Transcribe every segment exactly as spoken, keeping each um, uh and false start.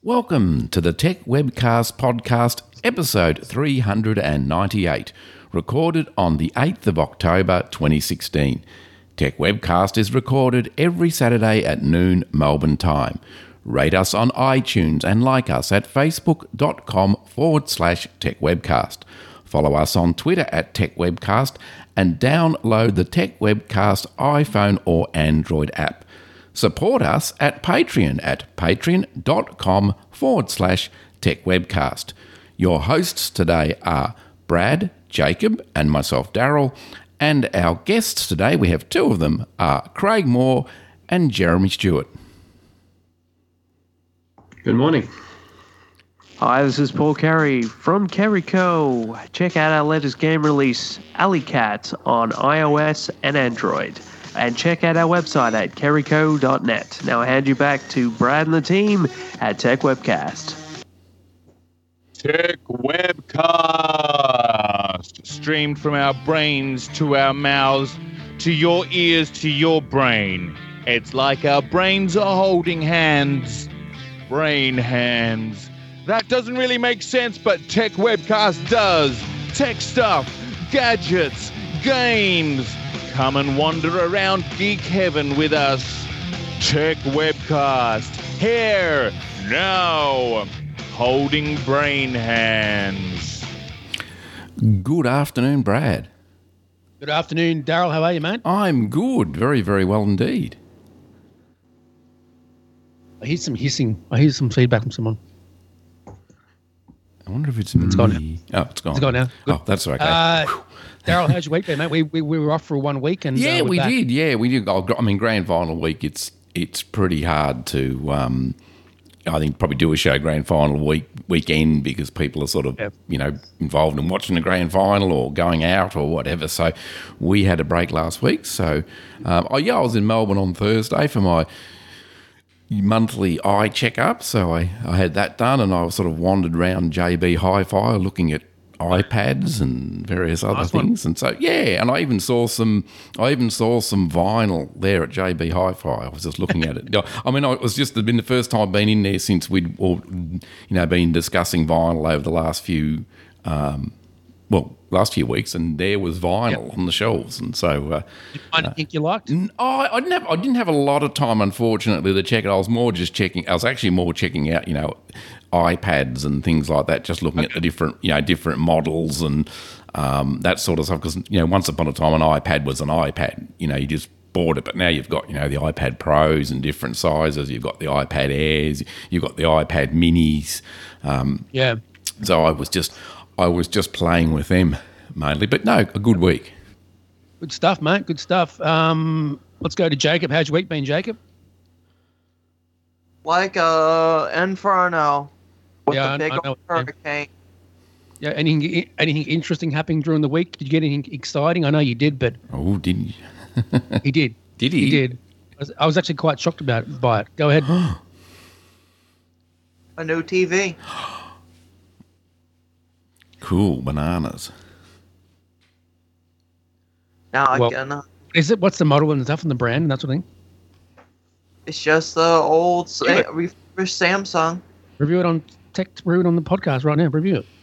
Welcome to the Tech Webcast Podcast, episode three hundred ninety-eight, recorded on the eighth of October twenty sixteen. Tech Webcast is recorded every Saturday at noon Melbourne time. Rate us on iTunes and like us at facebook.com forward slash techwebcast. Follow us on Twitter at TechWebcast and download the Tech Webcast iPhone or Android app. Support us at Patreon at patreon.com forward slash techwebcast. Your hosts today are Brad, Jacob, and myself, Daryl, and our guests today, we have two of them, are Craig Moore and Jeremy Stewart. Good morning. Hi, this is Paul Carey from Carey Co. Check out our latest game release, Alley Cat, on iOS and Android. And check out our website at carey co dot net. Now I hand you back to Brad and the team at Tech Webcast. Tech Webcast, streamed from our brains to our mouths, to your ears, to your brain. It's like our brains are holding hands. Brain hands. That doesn't really make sense, but Tech Webcast does. Tech stuff, gadgets, games. Come and wander around geek heaven with us. Tech Webcast, here, now, holding brain hands. Good afternoon, Brad. Good afternoon, Daryl. How are you, mate? I'm good. Very, very well indeed. I hear some hissing. I hear some feedback from someone. I wonder if it's, it's me. Gone now. Oh, it's gone. It's gone now. Good. Oh, that's okay. Uh, Daryl, how's your week been, mate? We, we we were off for one week, and yeah, uh, we're we back. did. Yeah, we did. I mean, grand final week. It's it's pretty hard to. Um, I think probably do a show grand final week weekend because people are sort of Yep. you know involved in watching the grand final or going out or whatever. So we had a break last week. So um, oh yeah, I was in Melbourne on Thursday for my monthly eye checkup. So I, I had that done, and I sort of wandered around J B Hi-Fi looking at iPads and various other Nice one. things. And so yeah, and I even saw some I even saw some vinyl there at J B Hi-Fi. I was just looking at it. I mean, it was just been the first time I've been in there since we'd all, you know been discussing vinyl over the last few um, well last few weeks, and there was vinyl Yep. on the shelves. And so uh, Did you find anything you liked? N- Oh, I didn't have I didn't have a lot of time, unfortunately, to check it. I was more just checking. I was actually more checking out, you know, iPads and things like that. Just looking at the different, you know, different models and um, that sort of stuff. Because you know, once upon a time, an iPad was an iPad. You know, you just bought it, but now you've got you know the iPad Pros in different sizes. You've got the iPad Airs. You've got the iPad Minis. Um, Yeah. so I was just I was just playing with them mainly. But no, a good week. Good stuff, mate. Good stuff. Um, let's go to Jacob. How's your week been, Jacob? Like uh Inferno with Yeah, I- the big I know old what you mean. hurricane. Yeah. Anything anything interesting happening during the week? Did you get anything exciting? I know you did, but Oh, didn't you? he did. Did he? He did. I was, I was actually quite shocked about by it. Go ahead. A new T V. Cool bananas. Now I Well- can. Uh, Is it? What's the model and stuff and the brand and that sort of thing? it's just the old Sa- Yeah. refurbished Samsung. Review it on Tech. Review it on the podcast right now. Review it.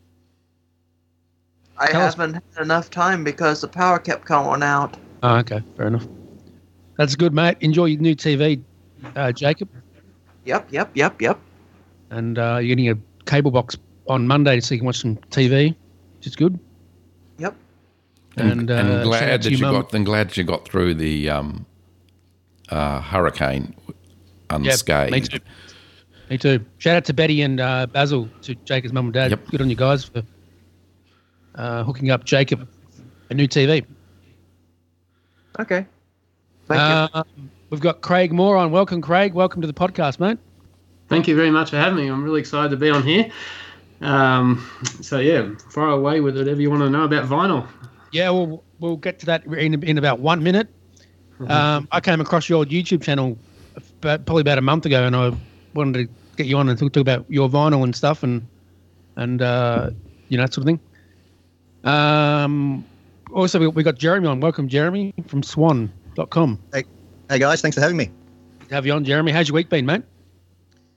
I Tell us- haven't had enough time because the power kept going out. Oh, okay. Fair enough. That's good, mate. Enjoy your new T V, uh, Jacob. Yep, yep, yep, yep. And uh, you're getting a cable box on Monday so you can watch some T V, which is good. Yep. And, uh, and shout out glad to that you your mum. got. And glad that you got through the um, uh, hurricane Yeah, unscathed. me too. Me too. Shout out to Betty and uh, Basil, to Jacob's mum and dad. Yep. Good on you guys for uh, hooking up Jacob a new T V. Okay. Thank you. Uh, we've got Craig Moore on. Welcome, Craig. Welcome to the podcast, mate. Thank you very much for having me. I'm really excited to be on here. Um, so, yeah, fire away with whatever you want to know about vinyl. Yeah, we'll we'll get to that in in about one minute. Um, I came across your YouTube channel about, probably about a month ago, and I wanted to get you on and talk, talk about your vinyl and stuff, and and uh, you know that sort of thing. Um, also, we, we got Jeremy on. Welcome, Jeremy from Swan dot com. Hey, hey guys, thanks for having me. Have you on, Jeremy? How's your week been, mate?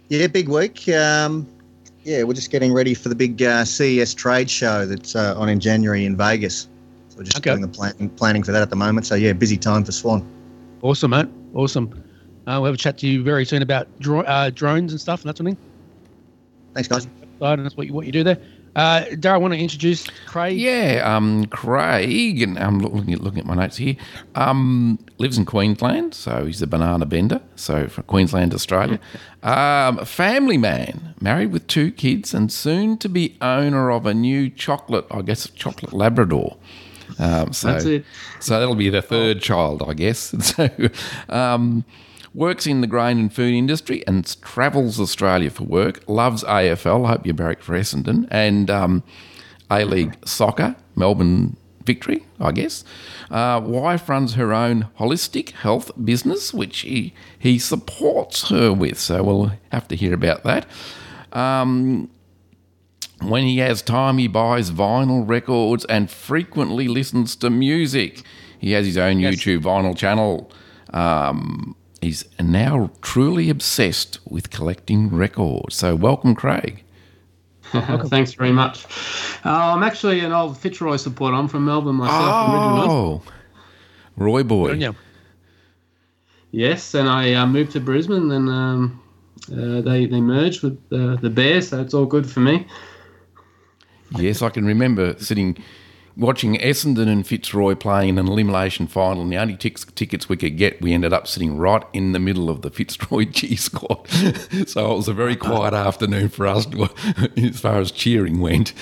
Yeah, big week. Um, yeah, we're just getting ready for the big uh, C E S trade show that's uh, on in January in Vegas. So we're just Okay. doing the planning, planning for that at the moment. So, yeah, busy time for Swan. Awesome, mate. Awesome. Uh, we'll have a chat to you very soon about dro- uh, drones and stuff and that sort of thing. Thanks, guys. And that's what you, what you do there. Uh, Darryl, I want to introduce Craig. Yeah, um, Craig, and I'm looking at looking at my notes here. Um, lives in Queensland, so he's a banana bender. So from Queensland, Australia. Um, a family man, married with two kids, and soon to be owner of a new chocolate, I guess, chocolate Labrador. Um, so, That's it. So that'll be the third child, I guess. So, um, works in the grain and food industry and travels Australia for work. Loves A F L. I hope you barrack for Essendon. And um, A-League soccer, Melbourne Victory, I guess. Uh, wife runs her own holistic health business, which he, he supports her with. So we'll have to hear about that. Um, when he has time, he buys vinyl records and frequently listens to music. He has his own Yes. YouTube vinyl channel. Um, he's now truly obsessed with collecting records. So welcome, Craig. Thanks very much. Uh, I'm actually an old Fitzroy supporter. I'm from Melbourne myself originally. Oh, Roy boy. Yeah. Yes, and I uh, moved to Brisbane, and um, uh, they they merged with uh, the Bears, so it's all good for me. Yes, I can remember sitting, watching Essendon and Fitzroy playing in an elimination final, and the only tic- tickets we could get, we ended up sitting right in the middle of the Fitzroy G squad. So it was a very quiet afternoon for us as far as cheering went.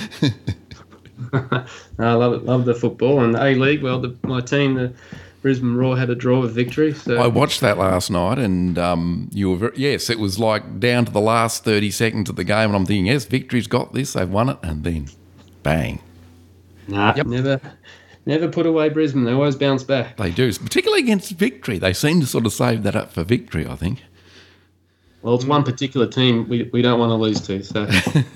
I love it, love the football and A League. Well, the, my team, the Brisbane Roar, had a draw with Victory. So I watched that last night, and um, you were very, yes, it was like down to the last thirty seconds of the game, and I'm thinking, yes, Victory's got this, they've won it, and then bang. nah, Yep. never, never put away Brisbane. They always bounce back. They do, particularly against Victory. They seem to sort of save that up for Victory, I think. Well, it's one particular team we, we don't want to lose to. So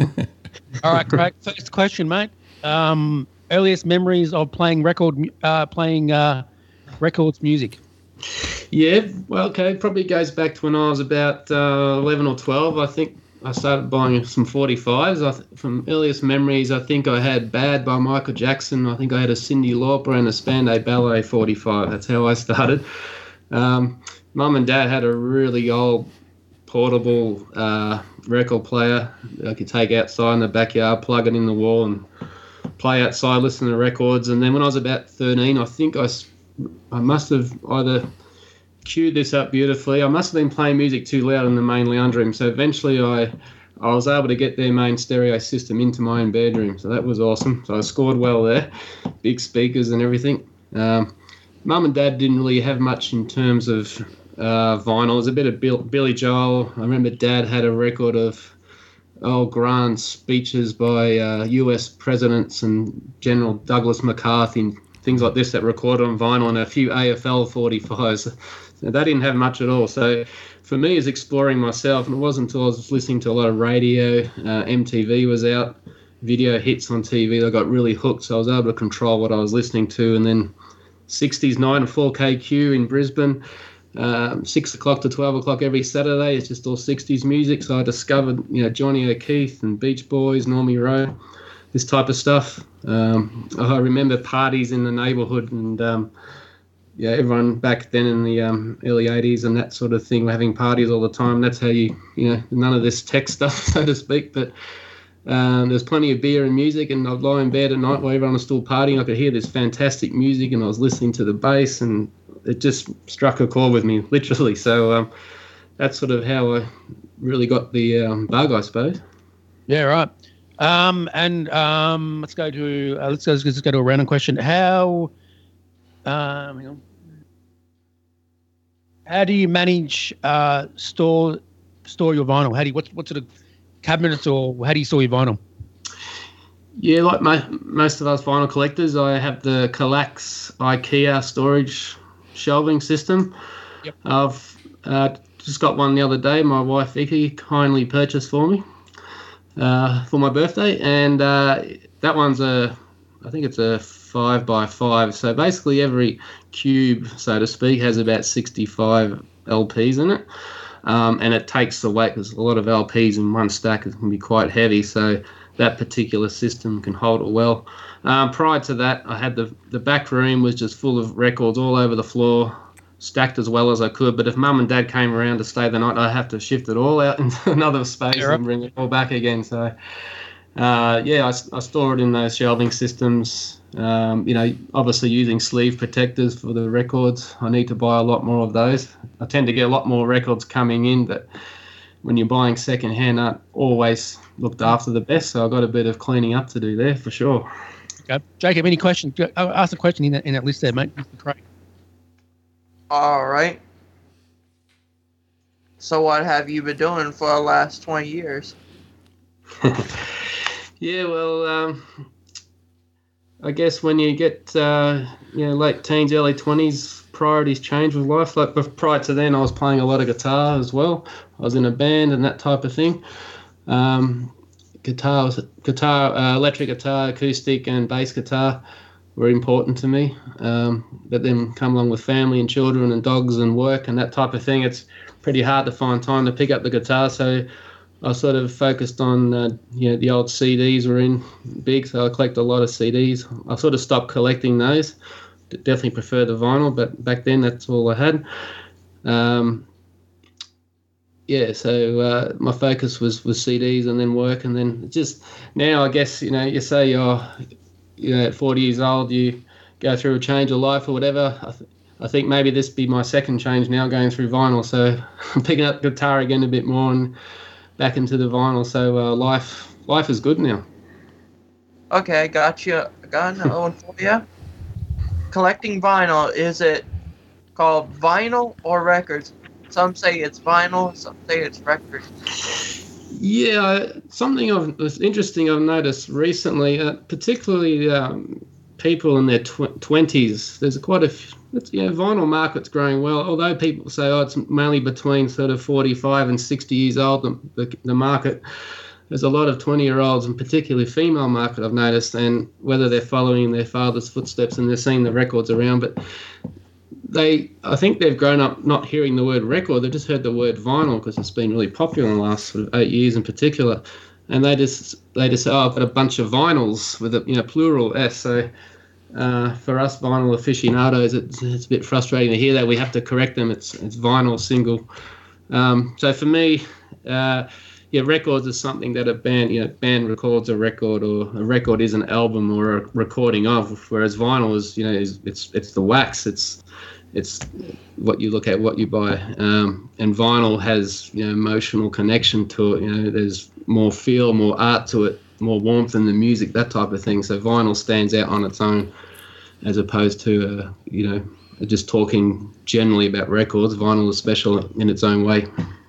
All right, Craig. First question, mate. Um, earliest memories of playing record, mu- uh, playing uh, records music. yeah, well, okay, probably goes back to when I was about uh, eleven or twelve. I think I started buying some forty-fives. I th- from earliest memories, I think I had Bad by Michael Jackson. I think I had a Cyndi Lauper and a Spandau Ballet forty-five. That's how I started. Um, Mum and Dad had a really old portable uh, record player I could take outside in the backyard, plug it in the wall, and play outside, listen to records. And then when I was about thirteen, I think I, s- I must have either queued this up beautifully. I must have been playing music too loud in the main lounge room. So eventually I I was able to get their main stereo system into my own bedroom. So that was awesome. So I scored well there. Big speakers and everything. Um, Mum and Dad didn't really have much in terms of uh, vinyl. It was a bit of Bill, Billy Joel. I remember Dad had a record of oh, grand speeches by uh, U S presidents and General Douglas MacArthur and things like this that recorded on vinyl, and a few A F L forty-fives. So they didn't have much at all. So for me, it's exploring myself, and it wasn't until I was listening to a lot of radio, uh, M T V was out, video hits on T V. I got really hooked, so I was able to control what I was listening to. And then sixties night and four K Q in Brisbane, um, six o'clock to twelve o'clock every Saturday. It's just all sixties music. So I discovered, you know, Johnny O'Keefe and Beach Boys, Normie Rowe, this type of stuff. Um, I remember parties in the neighbourhood, and um, yeah, everyone back then in the um, early eighties and that sort of thing were having parties all the time. That's how you, you know, none of this tech stuff, so to speak, but um, there's plenty of beer and music, and I'd lie in bed at night while everyone was still partying. I could hear this fantastic music, and I was listening to the bass, and it just struck a chord with me, literally. So um, that's sort of how I really got the um, bug, I suppose. Yeah, right. Um, and um, let's go to uh, let's go let's go to a random question. How um, hang on. How do you manage uh, store store your vinyl? How do you what what sort of cabinets, or how do you store your vinyl? Yeah, like my, most of us vinyl collectors, I have the Kallax IKEA storage shelving system. Yep. I've uh, just got one the other day. My wife Vicky kindly purchased for me uh, for my birthday, and uh, that one's a, I think it's a five by five. So basically, every cube, so to speak, has about sixty-five L Ps in it. um, and it takes the weight because a lot of L Ps in one stack can be quite heavy. So that particular system can hold it well. Um, prior to that, I had the the back room was just full of records all over the floor, stacked as well as I could. But if Mum and Dad came around to stay the night, I'd have to shift it all out into another space yeah. and bring it all back again. So, uh, yeah, I, I store it in those shelving systems. Um, you know, obviously using sleeve protectors for the records. I need to buy a lot more of those. I tend to get a lot more records coming in that when you're buying second-hand aren't always looked after the best. So I've got a bit of cleaning up to do there for sure. Okay. Jacob, any questions? I'll ask a question in that, in that list there, mate. Mister Craig. All right. So what have you been doing for the last twenty years? yeah, well, um, I guess when you get uh, you know late teens, early twenties, priorities change with life. Like prior to then, I was playing a lot of guitar as well. I was in a band and that type of thing. Um, guitar, guitar, uh, electric guitar, acoustic, and bass guitar were important to me. Um, but then come along with family and children and dogs and work and that type of thing, it's pretty hard to find time to pick up the guitar. So I sort of focused on, uh, you know, the old C Ds were in big, so I collect a lot of C Ds. I sort of stopped collecting those. Definitely prefer the vinyl, but back then that's all I had. Um, yeah, so uh, my focus was, was C Ds and then work, and then just now I guess, you know, you say you're, you know, at forty years old, you go through a change of life or whatever. I, th- I think maybe this be my second change now going through vinyl, so I'm picking up guitar again a bit more and back into the vinyl, so uh, life life is good now. Okay, gotcha. Got another one for you. Collecting vinyl, is it called vinyl or records? Some say it's vinyl, some say it's records. Yeah, something of it's interesting I've noticed recently, uh, particularly um, people in their tw- twenties. There's quite a f- it's, you know, vinyl market's growing well. Although people say oh, it's mainly between sort of forty-five and sixty years old. The, the, the market. There's a lot of twenty-year-olds, and particularly female market, I've noticed, and whether they're following their father's footsteps and they're seeing the records around, but they, I think they've grown up not hearing the word record. They've just heard the word vinyl because it's been really popular in the last sort of eight years in particular, and they just they just say, oh, I've got a bunch of vinyls with a you know plural S. So uh, for us vinyl aficionados, it's, it's a bit frustrating to hear that. We have to correct them. It's it's vinyl single. Um, so for me. Uh, Yeah, records is something that a band, you know, band records a record, or a record is an album or a recording of. Whereas vinyl is, you know, is it's it's the wax. It's it's what you look at, what you buy. Um, and vinyl has, you know, emotional connection to it. You know, there's more feel, more art to it, more warmth in the music, that type of thing. So vinyl stands out on its own, as opposed to, uh, you know, just talking generally about records. Vinyl is special in its own way.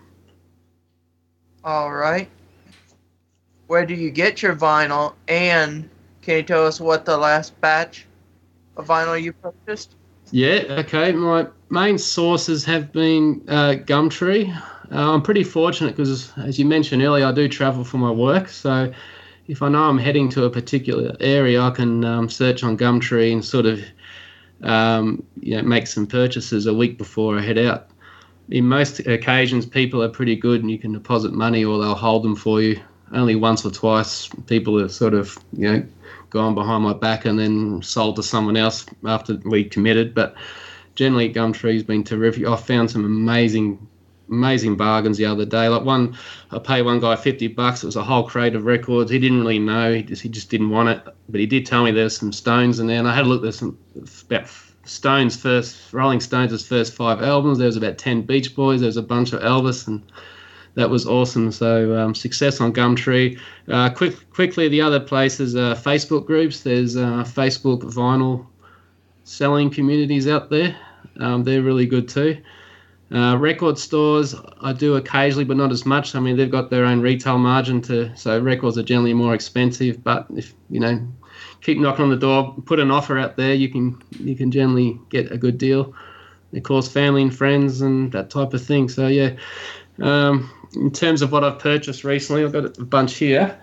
All right. Where do you get your vinyl? And can you tell us what the last batch of vinyl you purchased? Yeah, okay. My main sources have been uh, Gumtree. Uh, I'm pretty fortunate because, as you mentioned earlier, I do travel for my work. So if I know I'm heading to a particular area, I can um, search on Gumtree and sort of um, you know, make some purchases a week before I head out. In most occasions, people are pretty good and you can deposit money or they'll hold them for you. Only once or twice people have sort of, you know, gone behind my back and then sold to someone else after we committed. But generally, Gumtree's been terrific. I found some amazing, amazing bargains the other day. Like one, I paid one guy fifty bucks. It was a whole crate of records. He didn't really know. He just, he just didn't want it. But he did tell me there's some Stones in there. And I had a look. There's some about Stones first, Rolling Stones' first five albums. There was about ten Beach Boys. There was a bunch of Elvis, and that was awesome. So um, success on Gumtree. Uh, quick, quickly, the other places are Facebook groups. There's uh, Facebook vinyl selling communities out there. Um, they're really good too. Uh, record stores, I do occasionally, but not as much. I mean, they've got their own retail margin to, so records are generally more expensive. But if you know. Keep knocking on the door, put an offer out there, you can you can generally get a good deal. Of course, family and friends and that type of thing. So, yeah, um, in terms of what I've purchased recently, I've got a bunch here.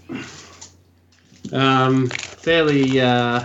Um, fairly, uh,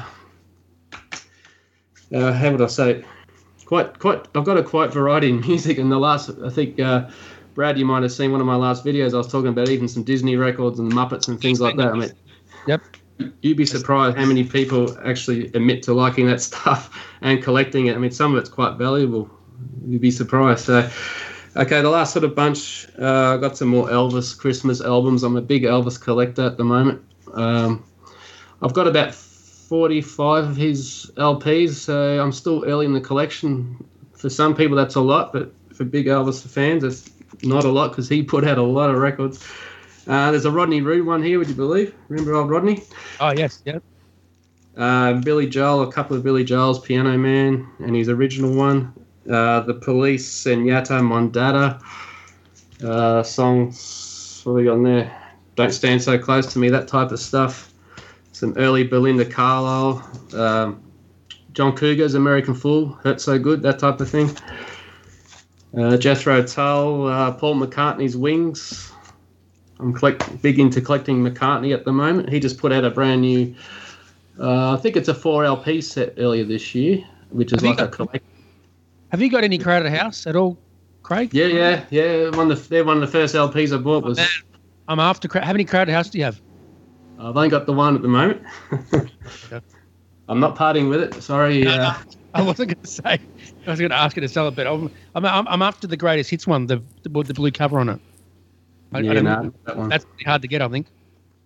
uh, how would I say it? Quite, quite. I've got a quite variety in music in the last, I think, uh, Brad, you might have seen one of my last videos. I was talking about even some Disney records and Muppets and things like that. I mean, Yep. you'd be surprised how many people actually admit to liking that stuff and collecting it. I mean, some of it's quite valuable. You'd be surprised. So, okay, the last sort of bunch, uh, I got some more Elvis Christmas albums. I'm a big Elvis collector at the moment. Um, I've got about forty-five of his L Ps, so I'm still early in the collection. For some people, that's a lot, but for big Elvis fans, it's not a lot because he put out a lot of records. Uh, there's a Rodney Roode one here, would you believe? Remember old Rodney? Oh, yes, yep. Uh, Billy Joel, a couple of Billy Joel's Piano Man, and his original one. Uh, the Police and Yatta Mondata. Uh, songs, what have we got on there? Don't Stand So Close to Me, that type of stuff. Some early Belinda Carlisle. Um, John Cougar's American Fool, Hurt So Good, that type of thing. Uh, Jethro Tull, uh, Paul McCartney's Wings. I'm collect, big into collecting McCartney at the moment. He just put out a brand new, uh, I think it's a four L P set earlier this year, which is Have like you a got- collect. Have you got any Crowded House at all, Craig? Yeah, yeah, yeah. One of the, they're one of the first L Ps I bought was. Man, I'm after. Cra- How many Crowded House do you have? I've only got the one at the moment. I'm not parting with it. Sorry. No, Uh, no, I wasn't going to say. I was going to ask you to sell it, but I'm I'm, I'm, I'm after the greatest hits one, the the, with the blue cover on it. I, yeah, I don't no, know. that one. That's pretty hard to get, I think.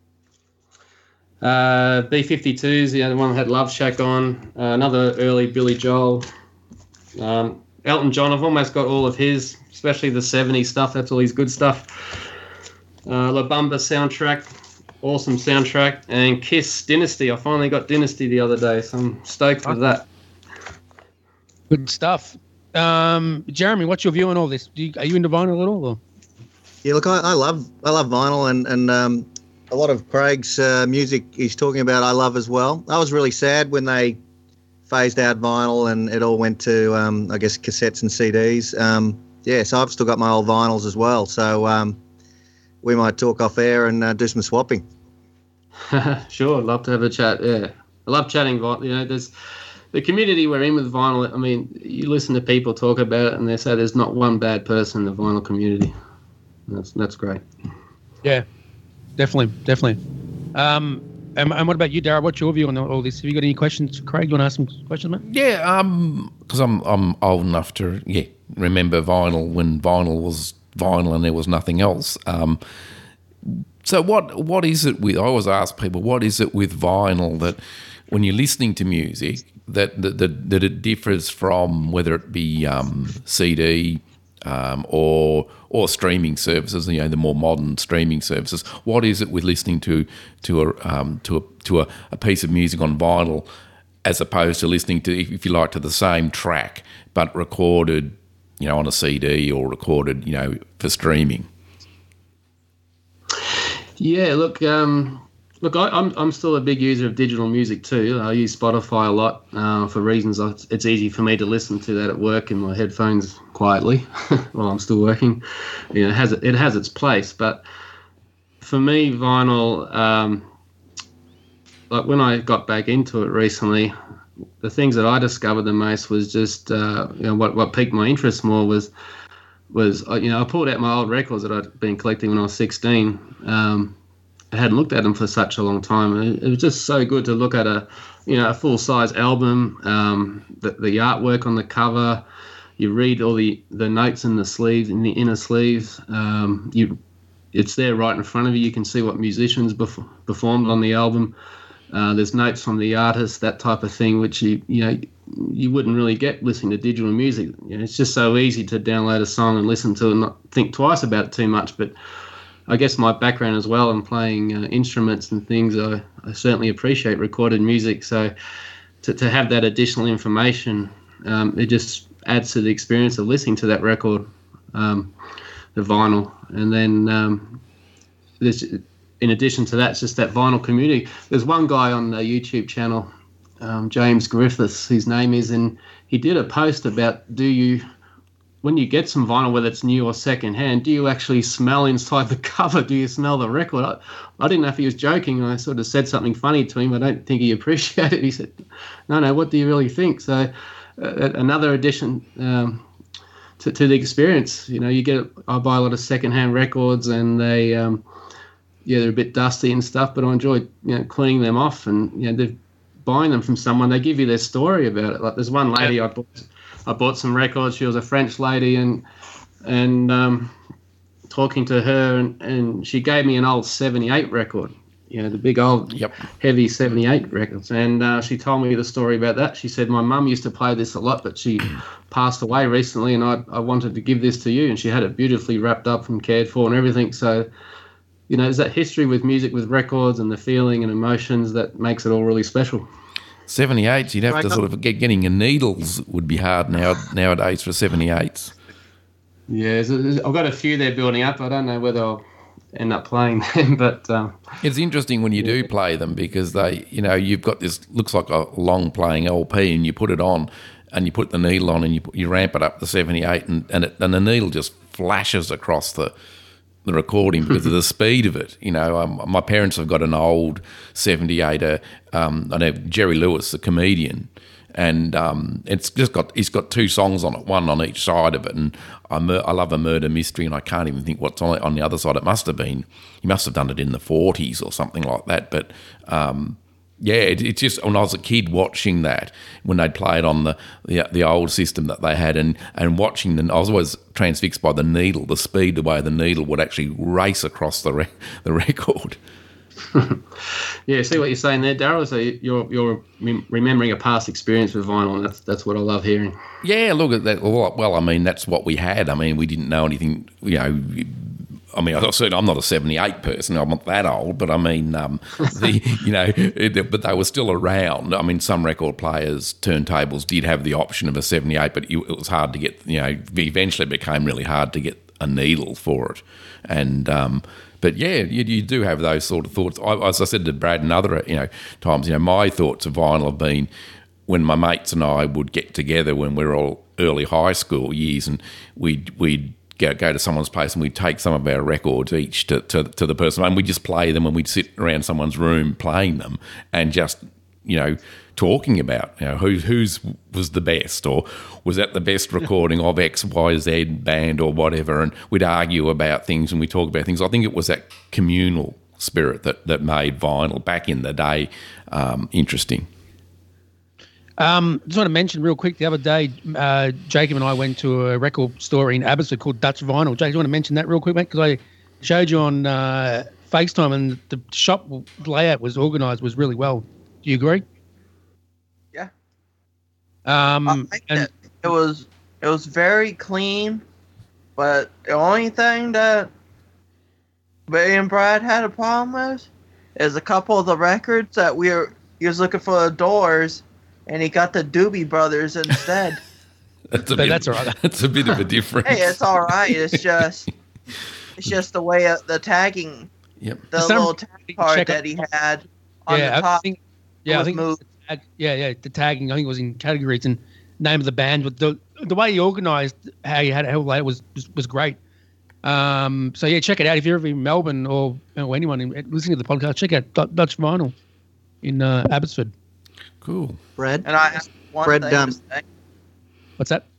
Uh, B fifty-twos, the other one that had Love Shack on. Uh, another early Billy Joel. Um, Elton John, I've almost got all of his, especially the seventies stuff. That's all his good stuff. Uh, La Bamba soundtrack, awesome soundtrack. And Kiss Dynasty, I finally got Dynasty the other day, so I'm stoked with that. Good stuff. Um, Jeremy, what's your view on all this? Do you, are you into vinyl at all? Or? Yeah, look, I, I love I love vinyl, and and um, a lot of Craig's uh, music he's talking about I love as well. I was really sad when they phased out vinyl and it all went to um, I guess cassettes and C Ds. Um, yeah, so I've still got my old vinyls as well. So um, we might talk off air and uh, do some swapping. Sure, I'd love to have a chat. Yeah, I love chatting. vi- You know, there's the community we're in with vinyl. I mean, you listen to people talk about it, and they say there's not one bad person in the vinyl community. That's that's great. Yeah, definitely, definitely. Um, and, and what about you, Dara? What's your view on all this? Have you got any questions, Craig? You want to ask some questions, mate? Yeah, um, because I'm I'm old enough to yeah remember vinyl when vinyl was vinyl and there was nothing else. Um, so what what is it with? I always ask people, what is it with vinyl that when you're listening to music that that that, that it differs from whether it be um, C D um, or or streaming services, you know, the more modern streaming services. What is it with listening to to a um, to a to a, a piece of music on vinyl as opposed to listening to, if you like, to the same track but recorded, you know, on a C D or recorded, you know, for streaming? Yeah, look, um, look, I, I'm I'm still a big user of digital music too. I use Spotify a lot uh, for reasons. I, it's easy for me to listen to that at work in my headphones quietly while I'm still working. You know, it has it has its place, but for me, vinyl. Um, like when I got back into it recently, the things that I discovered the most was just uh, you know what what piqued my interest more was. was, you know, I pulled out my old records that I'd been collecting when I was sixteen. Um, I hadn't looked at them for such a long time. And it, it was just so good to look at a, you know, a full-size album, um, the, the artwork on the cover. You read all the, the notes in the sleeves, in the inner sleeves. Um, you, it's there right in front of you. You can see what musicians bef- performed on the album. Uh, there's notes from the artist, that type of thing, which you, you know, you wouldn't really get listening to digital music. You know, it's just so easy to download a song and listen to it and not think twice about it too much. But I guess my background as well in playing uh, instruments and things, I, I certainly appreciate recorded music. So to, to have that additional information, um, it just adds to the experience of listening to that record, um, the vinyl. And then um, there's, in addition to that, it's just that vinyl community. There's one guy on the YouTube channel, Um, James Griffiths, his name is, and he did a post about, do you, when you get some vinyl, whether it's new or second hand, do you actually smell inside the cover? Do you smell the record? I, I didn't know if he was joking. I sort of said something funny to him. I don't think he appreciated it. He said, no, no, what do you really think? So uh, another addition um, to, to the experience. You know, you get I buy a lot of secondhand records, and they um, yeah they're a bit dusty and stuff, but I enjoy you know cleaning them off, and you know they're buying them from someone. They give you their story about it. Like there's one lady yeah. I bought I bought some records. She was a French lady, and and um, talking to her, and, and she gave me an old seventy-eight record. You know, the big old yep. heavy seventy-eight records. And uh, she told me the story about that. She said, my mum used to play this a lot, but she passed away recently, and I, I wanted to give this to you. And she had it beautifully wrapped up and cared for and everything. So, you know, there's that history with music, with records and the feeling and emotions that makes it all really special. seventy-eights, you'd have right to sort of get getting your needles would be hard now nowadays for seventy-eights. Yeah, I've got a few there building up. I don't know whether I'll end up playing them, but um, it's interesting when you do play them because they, you know, you've got this looks like a long playing L P, and you put it on, and you put the needle on, and you you ramp it up to seventy-eight, and and, it, and the needle just flashes across the the recording because of the speed of it. You know, um, my parents have got an old seventy-eight. Uh, um, I know Jerry Lewis, the comedian. And um, it's just got he's got two songs on it, one on each side of it. And I, mur- I love a murder mystery, and I can't even think what's on it on the other side. It must have been he must have done it in the forties or something like that. But um, yeah, it, it's just when I was a kid watching that when they'd play it on the, the the old system that they had, and and watching them, I was always transfixed by the needle, the speed, the way the needle would actually race across the re- the record. Yeah, see what you're saying there, Darryl. So you're you're remembering a past experience with vinyl, and that's that's what I love hearing. Yeah, look at that. Well, I mean, that's what we had. I mean, we didn't know anything. You know, I mean, I said I'm not a seventy-eight person. I'm not that old, but I mean, um, the you know, it, but they were still around. I mean, some record players, turntables did have the option of a seventy-eight, but it, it was hard to get. You know, eventually it became really hard to get a needle for it, and. Um, But yeah, you, you do have those sort of thoughts. I, as I said to Brad and other, you know, times, you know, my thoughts of vinyl have been when my mates and I would get together when we were all early high school years, and we'd we'd go, go to someone's place and we'd take some of our records each to, to, to the person, and we'd just play them, and we'd sit around someone's room playing them and just, you know, talking about, you know, who whose was the best, or was that the best recording of X, Y, Z band or whatever, and we'd argue about things and we talk about things. I think it was that communal spirit that, that made vinyl back in the day um, interesting. Um, just want to mention real quick, the other day, uh, Jacob and I went to a record store in Abbotsford called Dutch Vinyl. Jacob, do you want to mention that real quick, mate? Because I showed you on uh, FaceTime, and the shop layout was organised, was really well. Do you agree? Yeah. Um, I liked and it. It was it was very clean, but the only thing that me and Brad had a problem with is a couple of the records that we were he was looking for the Doors, and he got the Doobie Brothers instead. That's a but bit, that's all right. That's a bit of a difference. Hey, it's all right. It's just it's just the way of the tagging, yep. the Some- little tag part check that out- he had on yeah, the top. I think, yeah, I was think moved. the tag, yeah, yeah, the tagging. I think it was in categories and name of the band, but the the way he organised how you had it, how late was, was was great. Um, so yeah, check it out if you're ever in Melbourne or, or anyone in, listening to the podcast. Check out Du- Dutch Vinyl in uh, Abbotsford. Cool. Brad. And I have one Fred, thing um, to say. What's that?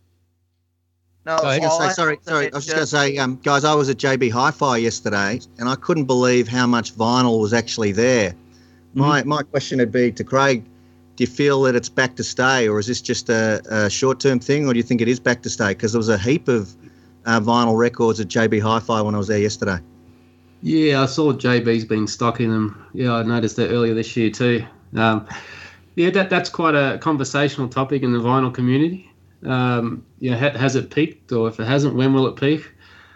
No, Go ahead. I was all gonna I say, sorry, have to sorry. say I was is just going to say, um, guys, I was at J B Hi-Fi yesterday, and I couldn't believe how much vinyl was actually there. My my question would be to Craig: do you feel that it's back to stay, or is this just a, a short-term thing, or do you think it is back to stay? Because there was a heap of uh, vinyl records at J B Hi-Fi when I was there yesterday. Yeah, I saw J B's been stocking them. Yeah, I noticed that earlier this year too. Um, yeah, that that's quite a conversational topic in the vinyl community. Um, yeah, ha- has it peaked, or if it hasn't, when will it peak?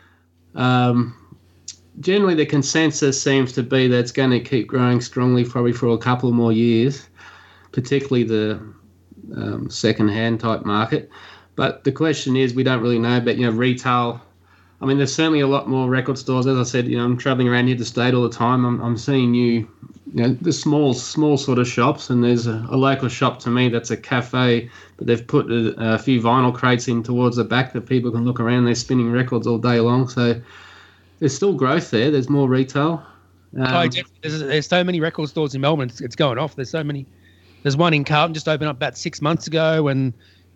Um, generally, the consensus seems to be that it's going to keep growing strongly, probably for a couple more years, particularly the um, second-hand type market. But the question is, we don't really know about, you know, retail. I mean, there's certainly a lot more record stores. As I said, you know, I'm traveling around here to state all the time. I'm, I'm seeing new, you know, the small, small sort of shops, and there's a, a local shop to me that's a cafe, but they've put a, a few vinyl crates in towards the back that people can look around. They're spinning records all day long. So there's still growth there. There's more retail. Um, Oh, definitely. There's, there's so many record stores in Melbourne. It's, it's going off. There's so many. There's one in Carlton just opened up about six months ago, and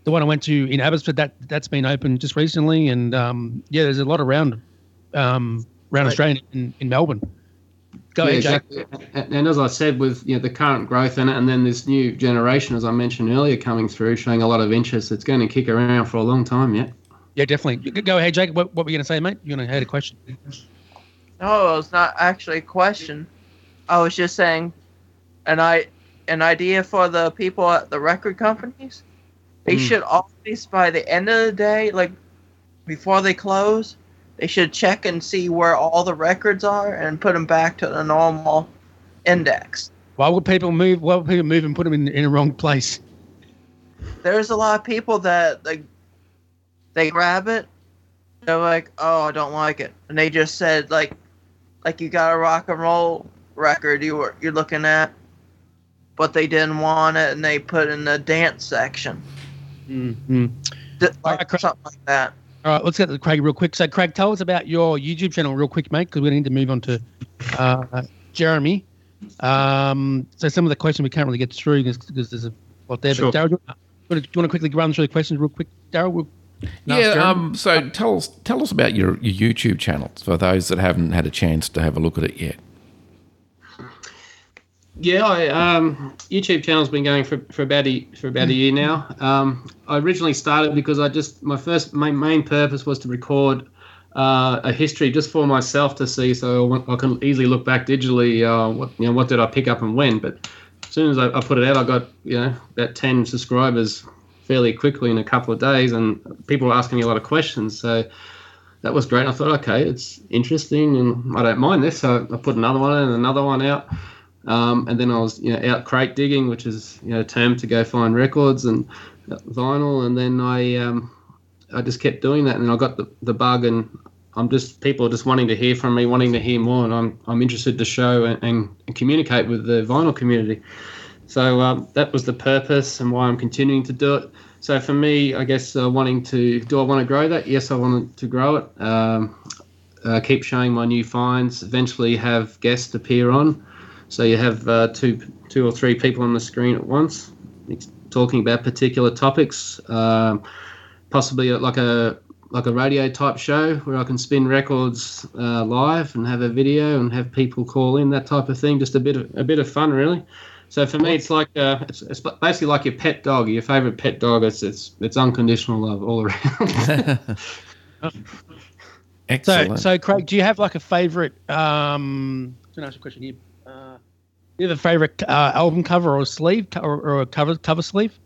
the one I went to in Abbotsford, that that's been open just recently, and um, yeah, there's a lot around um, around Right. Australia in, in Melbourne. Go Yeah, ahead, Jake. exactly. And and as I said, with you know, the current growth in it, and then this new generation, as I mentioned earlier, coming through, showing a lot of interest, it's going to kick around for a long time yet. Yeah, definitely. Go ahead, Jake. What, what were you going to say, mate? You going to had a question? No, it's not actually a question. I was just saying, an I, an idea for the people at the record companies. They Mm. should always, by the end of the day, like before they close, they should check and see where all the records are and put them back to the normal index. Why would people move? Why would people move and put them in in the wrong place? There's a lot of people that like they grab it, they're like, "Oh, I don't like it," and they just said like, like you got a rock and roll record you were you're looking at, but they didn't want it, and they put in the dance section, Mm-hmm. Th- All like right, Chris. something like that. All right, let's get to Craig real quick. So, Craig, tell us about your YouTube channel real quick, mate, because we need to move on to uh, Jeremy. Um, so, some of the questions we can't really get through because there's a lot there. Sure. But, Daryl, do you want to, do you want to quickly run through the questions real quick, Daryl? We'll ask Yeah, Jeremy. um, so tell us tell us about your, your YouTube channel for those that haven't had a chance to have a look at it yet. Yeah, I, um, YouTube channel's been going for, for about a for about a year now. Um, I originally started because I just my first main main purpose was to record uh, a history just for myself to see, so I can easily look back digitally. Uh, what you know, what did I pick up and when? But as soon as I, I put it out, I got you know about ten subscribers fairly quickly in a couple of days, and people were asking me a lot of questions. So that was great. I thought, okay, it's interesting, and I don't mind this. So I put another one in and another one out. Um, and then I was, you know, out crate digging, which is, you know, a term to go find records and vinyl. And then I, um, I just kept doing that, and I got the, the bug. And I'm just people are just wanting to hear from me, wanting to hear more, and I'm I'm interested to show and, and, and communicate with the vinyl community. So um, that was the purpose and why I'm continuing to do it. So for me, I guess uh, wanting to do I want to grow that? Yes, I wanted to grow it. Um, uh, keep showing my new finds. Eventually, have guests appear on. So you have uh, two, two or three people on the screen at once, talking about particular topics. Um, possibly like a like a radio type show where I can spin records uh, live and have a video and have people call in, that type of thing. Just a bit of a bit of fun, really. So for me, it's like uh, it's, it's basically like your pet dog, your favorite pet dog. It's it's it's unconditional love all around. So, Excellent. so Craig, do you have like a favorite? Um, I'm gonna ask you a question here. Uh, do you have a favorite uh, album cover or a sleeve co- or, or a cover cover sleeve?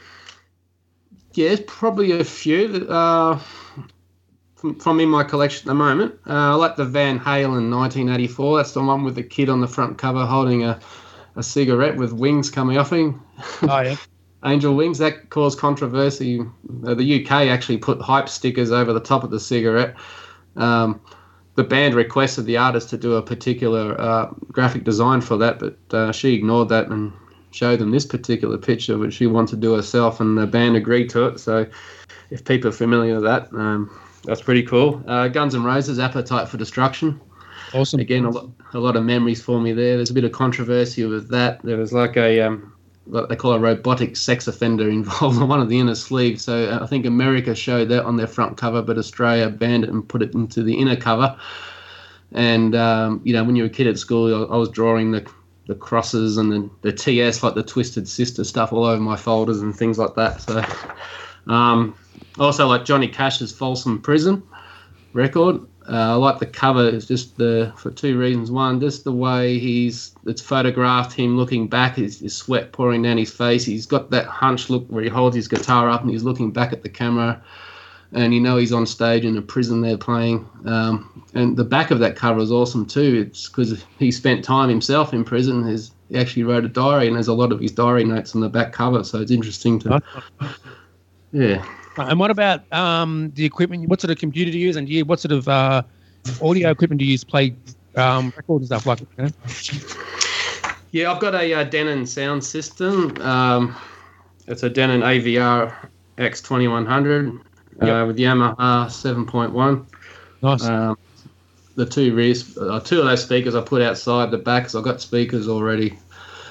Yeah, there's probably a few uh, from, from in my collection at the moment. Uh, I like the Van Halen nineteen eighty-four. That's the one with the kid on the front cover holding a, a cigarette with wings coming off him. Oh yeah. Angel wings. That caused controversy. Uh, the U K actually put hype stickers over the top of the cigarette. Um, the band requested the artist to do a particular uh, graphic design for that, but uh, she ignored that and showed them this particular picture, which she wanted to do herself, and the band agreed to it. So if people are familiar with that, um, that's pretty cool. Uh, Guns N' Roses, Appetite for Destruction. Awesome. Again, a lot, a lot of memories for me there. There's a bit of controversy with that. There was like a, um, what they call a robotic sex offender involved on one of the inner sleeves. So I think America showed that on their front cover, but Australia banned it and put it into the inner cover. And, um, you know, when you were a kid at school, I was drawing the the crosses and the, the T S, like the Twisted Sister stuff, all over my folders and things like that. So um, also like Johnny Cash's Folsom Prison record. Uh, I like the cover. It's just the for two reasons. One, just the way he's it's photographed him looking back, his, his sweat pouring down his face. He's got that hunched look where he holds his guitar up and he's looking back at the camera, and you know he's on stage in a prison there playing. Um, and the back of that cover is awesome too. It's because he spent time himself in prison. His, he actually wrote a diary, and there's a lot of his diary notes on the back cover. So it's interesting to, yeah. And what about um, the equipment? What sort of computer do you use, and do you, what sort of uh, audio equipment do you use to play um, records and stuff like that? You know? Yeah, I've got a uh, Denon sound system. Um, it's a Denon A V R X twenty-one hundred uh, Yep. with Yamaha seven point one. Nice. Um, the two rear, uh, two of those speakers I put outside the back, because I've got speakers already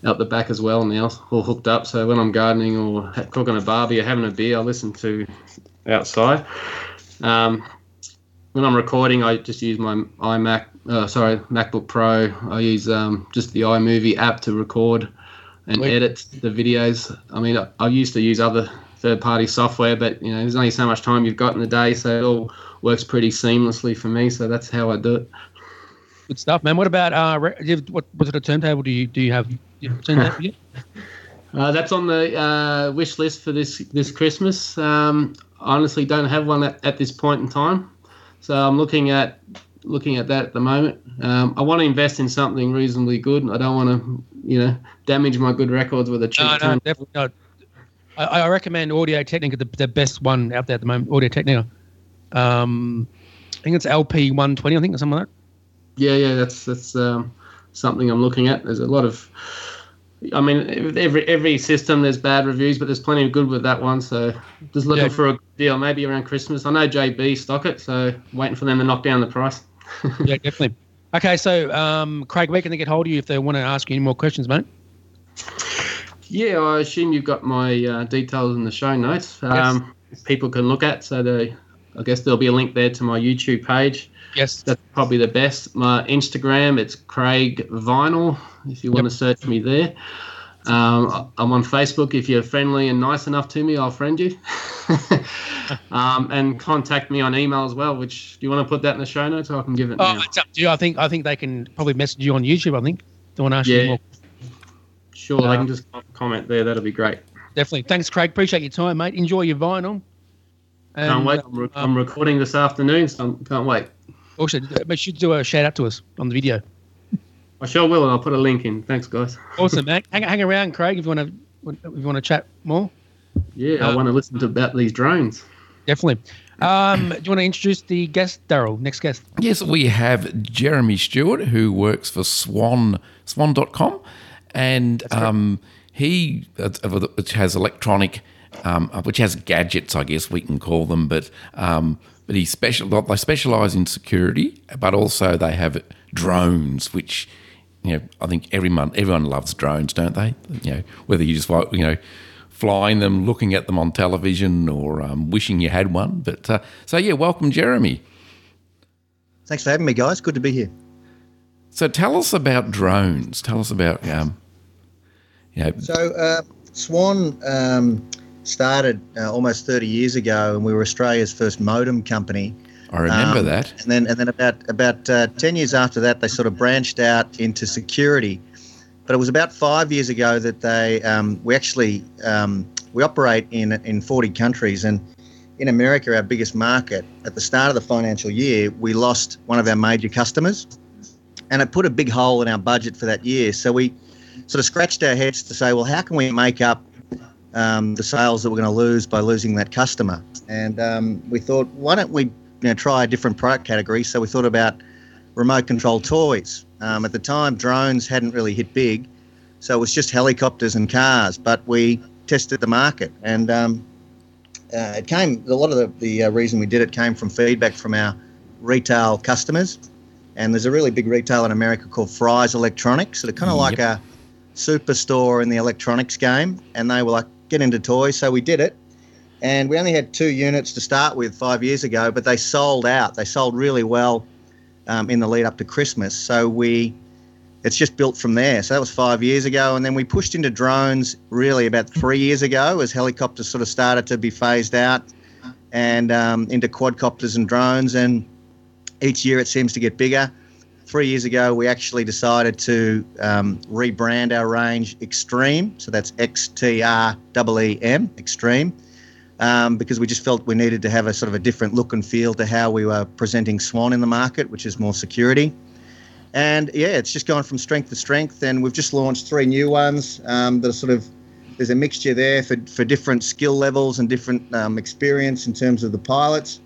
out the back as well now, all hooked up. So when I'm gardening or cooking a barbie or having a beer, I listen to outside. Um, when I'm recording, I just use my iMac, uh, sorry, MacBook Pro. I use um, just the iMovie app to record and Wait. edit the videos. I mean, I, I used to use other third-party software, but you know, there's only so much time you've got in the day, so it all works pretty seamlessly for me. So that's how I do it. Good stuff, man. What about uh, re- do you have- what what sort of turntable do you do you have? Do you have a turntable yet? Uh, that's on the uh, wish list for this this Christmas. Um, I honestly don't have one at, at this point in time, so I'm looking at looking at that at the moment. Um, I want to invest in something reasonably good. I don't want to, you know, damage my good records with a cheap. No, no, turn- definitely not. I, I recommend Audio Technica, the, the best one out there at the moment. Audio Technica. Um, I think it's L P one twenty. I think or something like that. Yeah, yeah, that's that's um, something I'm looking at. There's a lot of, I mean, every every system there's bad reviews, but there's plenty of good with that one. So just looking Yeah. for a deal, maybe around Christmas. I know J B stock it, so waiting for them to knock down the price. Yeah, definitely. Okay, so um, Craig, where can they get hold of you if they want to ask you any more questions, mate? Yeah, I assume you've got my uh, details in the show notes. Um, People can look at, so they, I guess there'll be a link there to my YouTube page. Yes. That's probably the best. My Instagram, it's Craig Vinyl, if you want Yep. to search me there. Um, I'm on Facebook. If you're friendly and nice enough to me, I'll friend you. um, and contact me on email as well, which, do you want to put that in the show notes or I can give it Oh, now? it's up to you. I think I think they can probably message you on YouTube. I think they want to ask you Yeah. more. Sure, Uh, they can just comment there. That'll be great. Definitely. Thanks, Craig. Appreciate your time, mate. Enjoy your vinyl. And, Can't wait. I'm, re- um, I'm recording this afternoon, so I can't wait. Also, make sure to do a shout out to us on the video. I sure will, and I'll put a link in. Thanks, guys. Awesome, mate. Hang, hang around, Craig, if you want to if you want to chat more. Yeah, I Uh, want to listen to about these drones. Definitely. Um, do you want to introduce the guest, Daryl? Next guest. Yes, we have Jeremy Stewart, who works for Swan, swan dot com, and um, he uh, which has electronic, um, which has gadgets, I guess we can call them, but um, but he special they specialise in security, but also they have drones, which you know I think everyone everyone loves drones, don't they? You know, whether you just like, you know. flying them, looking at them on television, or um, wishing you had one. But uh, so yeah, welcome, Jeremy. Thanks for having me, guys. Good to be here. So tell us about drones. Tell us about um, you know, So uh, Swan um, started uh, almost thirty years ago, and we were Australia's first modem company. I remember Um, that. And then, and then about about uh, ten years after that, they sort of branched out into security. But it was about five years ago that they um, we actually um, we operate in in forty countries, and in America, our biggest market, at the start of the financial year, we lost one of our major customers, and it put a big hole in our budget for that year. So we sort of scratched our heads to say, well, how can we make up um, the sales that we're going to lose by losing that customer? And um, we thought, why don't we you know, try a different product category? So we thought about remote control toys. Um, at the time, drones hadn't really hit big, so it was just helicopters and cars. But we tested the market, and um, uh, it came. A lot of the, the uh, reason we did it came from feedback from our retail customers. And there's a really big retailer in America called Fry's Electronics. So they're kind of like Yep. a superstore in the electronics game, and they were like, get into toys. So we did it. And we only had two units to start with five years ago, but they sold out. They sold really well um, in the lead up to Christmas. So we, it's just built from there. So that was five years ago. And then we pushed into drones really about three years ago as helicopters sort of started to be phased out, and um, into quadcopters and drones. And each year it seems to get bigger. Three years ago, we actually decided to um, rebrand our range Extreme. So that's X T R E E M, Extreme. Um, because we just felt we needed to have a sort of a different look and feel to how we were presenting Swan in the market, which is more security. And yeah, it's just gone from strength to strength, and we've just launched three new ones um, that are sort of, there's a mixture there for, for different skill levels and different um, experience in terms of the pilots.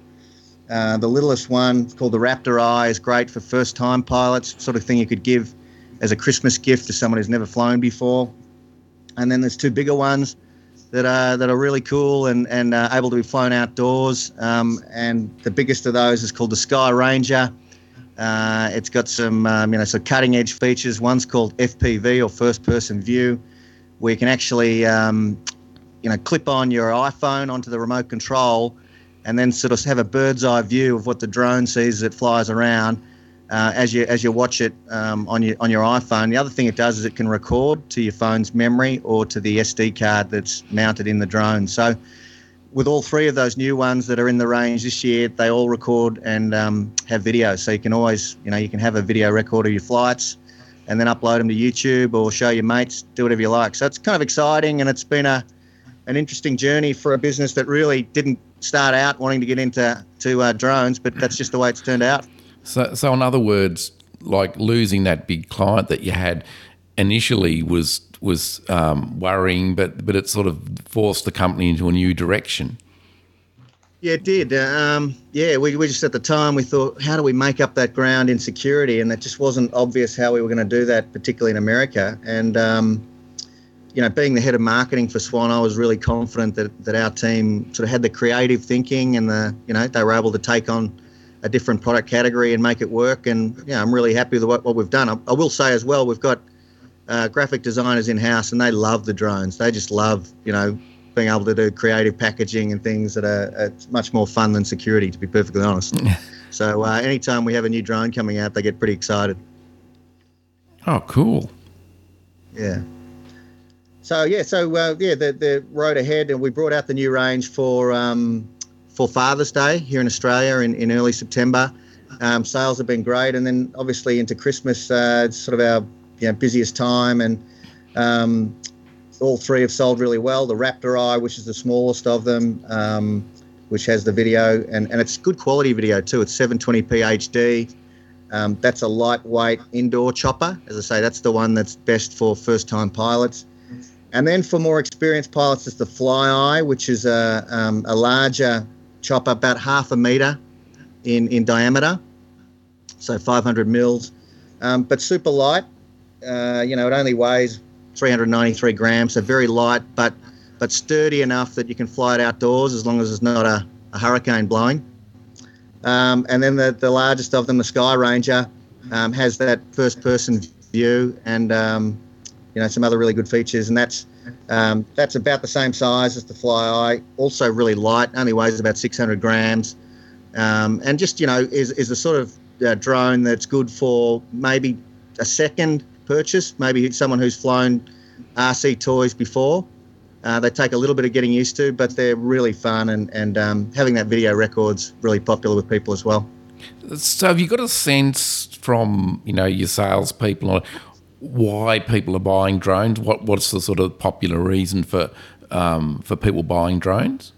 Uh, the littlest one, called the Raptor Eye, is great for first-time pilots, sort of thing you could give as a Christmas gift to someone who's never flown before. And then there's two bigger ones that are that are really cool and and uh, able to be flown outdoors. Um, and the biggest of those is called the Sky Ranger. Uh, it's got some, um, you know, some cutting edge features. One's called F P V, or first person view, where you can actually, um, you know, clip on your iPhone onto the remote control, and then sort of have a bird's eye view of what the drone sees as it flies around uh, as you as you watch it um, on your on your iPhone. The other thing it does is it can record to your phone's memory or to the S D card that's mounted in the drone. So with all three of those new ones that are in the range this year, they all record and um, have video. So you can always, you know, you can have a video record of your flights and then upload them to YouTube or show your mates, do whatever you like. So it's kind of exciting, and it's been a an interesting journey for a business that really didn't start out wanting to get into to uh, drones, but that's just the way it's turned out. So, so in other words, like losing that big client that you had initially was was um, worrying, but but it sort of forced the company into a new direction. Yeah, it did. Um, yeah, we, we just at the time we thought, how do we make up that ground in security? And it just wasn't obvious how we were going to do that, particularly in America. And um, you know, being the head of marketing for Swan, I was really confident that that our team sort of had the creative thinking and the, you know, they were able to take on a different product category and make it work. And yeah, I'm really happy with what, what we've done. I, I will say as well, we've got Uh, graphic designers in-house, and they love the drones. They just love, you know, being able to do creative packaging and things that are, are much more fun than security, to be perfectly honest. So uh, anytime we have a new drone coming out, they get pretty excited. Oh, cool. Yeah. So, yeah, so, uh, yeah, the, the road ahead, and we brought out the new range for um, for Father's Day here in Australia in, in early September. Um, sales have been great, and then obviously into Christmas, uh, it's sort of our you know, busiest time, and um, all three have sold really well. The Raptor Eye, which is the smallest of them, um, which has the video, and, and it's good quality video too. It's seven twenty p H D. Um, that's a lightweight indoor chopper. As I say, that's the one that's best for first-time pilots. And then for more experienced pilots, it's the Fly Eye, which is a, um, a larger chopper, about half a metre in, in diameter, so five hundred mils, um, but super light. Uh, you know, it only weighs three hundred ninety-three grams, so very light, but but sturdy enough that you can fly it outdoors as long as there's not a, a hurricane blowing. Um, and then the, the largest of them, the Sky Ranger, um, has that first-person view and, um, you know, some other really good features. And that's um, that's about the same size as the Fly Eye, also really light, only weighs about six hundred grams. Um, and just, you know, is, is a sort of uh, drone that's good for maybe a second purchase, maybe someone who's flown R C toys before. Uh, they take a little bit of getting used to, but they're really fun, and, and um, having that video record's really popular with people as well. So have you got a sense from, you know, your salespeople on why people are buying drones? What What's the sort of popular reason for um, for people buying drones?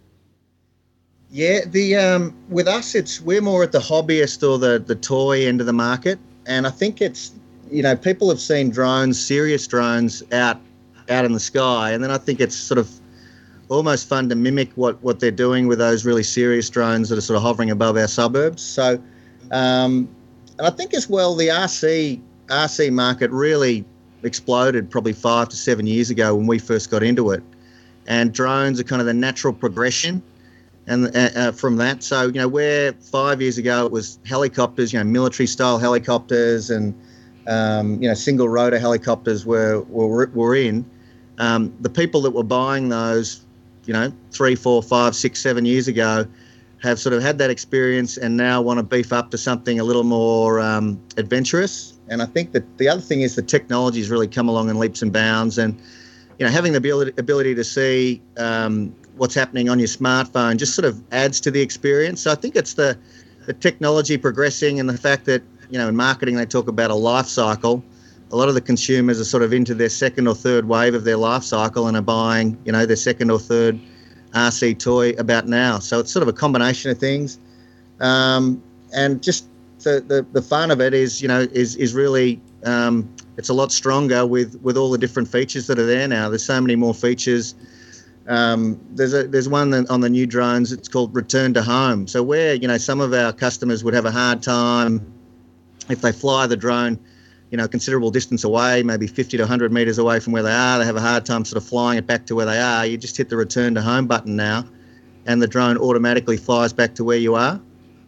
Yeah, the um, with us, it's we're more at the hobbyist or the, the toy end of the market, and I think it's, you know, people have seen drones, serious drones out out in the sky, and then I think it's sort of almost fun to mimic what, what they're doing with those really serious drones that are sort of hovering above our suburbs. So, um, and I think as well, the R C R C market really exploded probably five to seven years ago when we first got into it, and drones are kind of the natural progression. And uh, from that, so, you know, where five years ago it was helicopters, you know, military-style helicopters and, um, you know, single-rotor helicopters were were, were in, um, the people that were buying those, you know, three, four, five, six, seven years ago have sort of had that experience and now want to beef up to something a little more um, adventurous. And I think that the other thing is the technology has really come along in leaps and bounds, and, you know, having the ability, ability to see um, what's happening on your smartphone just sort of adds to the experience. So I think it's the, the technology progressing and the fact that, you know, in marketing they talk about a life cycle. A lot of the consumers are sort of into their second or third wave of their life cycle and are buying, you know, their second or third R C toy about now. So it's sort of a combination of things. Um, and just the, the, the fun of it is, you know, is, is really, um, it's a lot stronger with, with all the different features that are there now. There's so many more features. Um, there's a there's one on the new drones. It's called Return to Home. So where, you know, some of our customers would have a hard time if they fly the drone, you know, a considerable distance away, maybe fifty to one hundred metres away from where they are. They have a hard time sort of flying it back to where they are. You just hit the Return to Home button now, and the drone automatically flies back to where you are.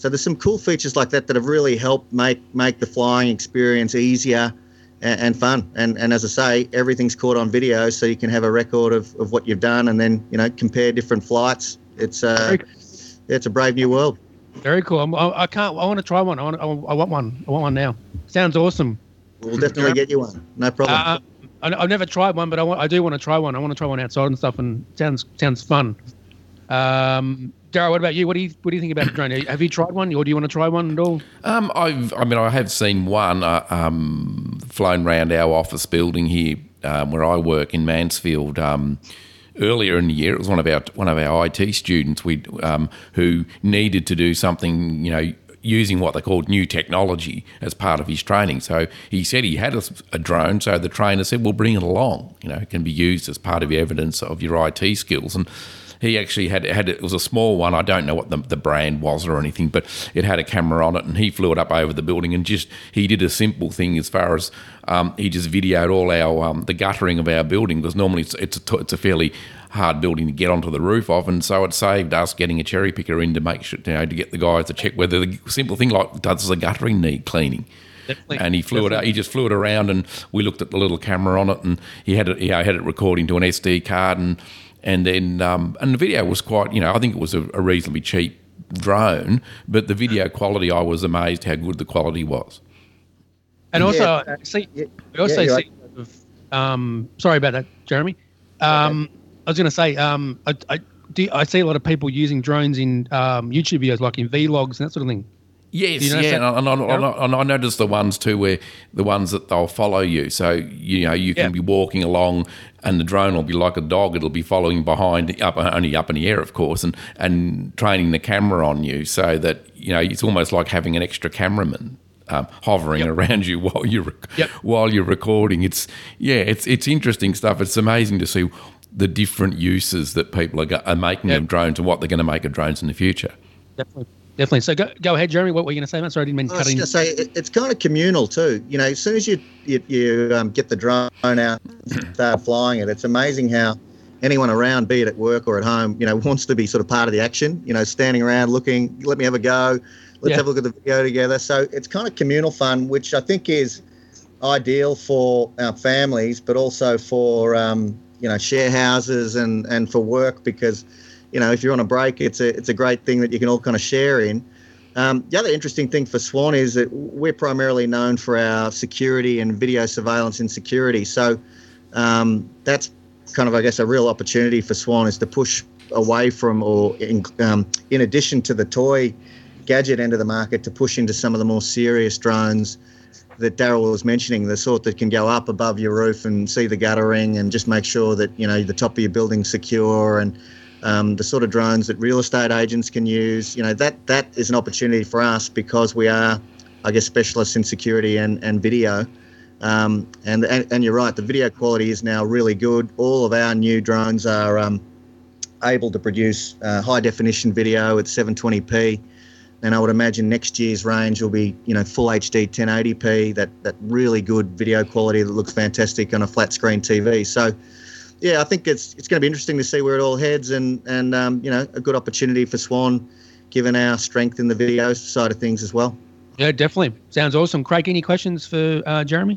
So there's some cool features like that that have really helped make make the flying experience easier and, and fun. And and as I say, everything's caught on video, so you can have a record of, of what you've done, and then you know compare different flights. It's uh, it's a brave new world. Very cool. I'm, I, I can't. I want to try one. I want. I want one. I want one now. Sounds awesome. We'll definitely get you one. No problem. Uh, I, I've never tried one, but I, want, I do want to try one. I want to try one outside and stuff, and sounds sounds fun. Um, Darryl, what about you? What do you what do you think about a drone? Have you tried one, or do you want to try one at all? Um, I've, I mean, I have seen one uh, um, flown around our office building here um, where I work in Mansfield. Um, earlier in the year, it was one of our one of our I T students we um, who needed to do something, you know, using what they called new technology as part of his training. So he said he had a, a drone, so the trainer said, well, bring it along. You know, it can be used as part of evidence of your I T skills. And he actually had, had it was a small one. I don't know what the, the brand was or anything, but it had a camera on it, and he flew it up over the building and just, he did a simple thing as far as um, he just videoed all our, um, the guttering of our building, because normally it's, it's, a, it's a fairly hard building to get onto the roof of, and so it saved us getting a cherry picker in to make sure, you know, to get the guys to check whether the simple thing like does the guttering need cleaning. Definitely. And he flew Definitely. it out. He just flew it around, and we looked at the little camera on it, and he had it. You know, had it recording to an S D card, and and then um, and the video was quite. You know, I think it was a, a reasonably cheap drone, but the video quality, I was amazed how good the quality was. And also, Yeah. I see, Yeah. we also Yeah, see. Um, sorry about that, Jeremy. Um, I was going to say, um, I, I, do, I see a lot of people using drones in um, YouTube videos, like in vlogs and that sort of thing. Yes, Do you notice yeah, that? and I, and, I, and, I, and I noticed the ones too where the ones that they'll follow you. So, you know, you can Yeah. be walking along and the drone will be like a dog. It'll be following behind, up only up in the air, of course, and, and training the camera on you so that, you know, it's almost like having an extra cameraman um, hovering Yep. around you while you're, rec- Yep. while you're recording. It's, yeah, it's it's interesting stuff. It's amazing to see the different uses that people are, go- are making Yep. of drones and what they're going to make of drones in the future. Definitely. Definitely. So go, go ahead, Jeremy. What were you going to say, mate? Sorry, I didn't mean to I cut was in. going to say it, it's kind of communal too. You know, as soon as you you, you um, get the drone out, and start flying it, it's amazing how anyone around, be it at work or at home, you know, wants to be sort of part of the action. You know, standing around looking, let me have a go, let's Yeah. have a look at the video together. So it's kind of communal fun, which I think is ideal for our families, but also for um, you know share houses and and for work, because you know, if you're on a break, it's a it's a great thing that you can all kind of share in. Um, the other interesting thing for Swan is that we're primarily known for our security and video surveillance in security. So um, that's kind of, I guess, a real opportunity for Swan is to push away from, or in, um, in addition to the toy gadget end of the market, to push into some of the more serious drones that Darryl was mentioning, the sort that can go up above your roof and see the guttering and just make sure that, you know, the top of your building's secure, and Um, the sort of drones that real estate agents can use. You know, that that is an opportunity for us because we are, I guess, specialists in security and, and video. Um, and, and and you're right, the video quality is now really good. All of our new drones are um, able to produce uh, high definition video at seven twenty p. And I would imagine next year's range will be, you know, full H D ten eighty p, that, that really good video quality that looks fantastic on a flat screen T V. So, yeah, I think it's it's going to be interesting to see where it all heads, and and um, you know, a good opportunity for Swan, given our strength in the video side of things as well. Yeah, definitely. Sounds awesome. Craig, any questions for uh, Jeremy?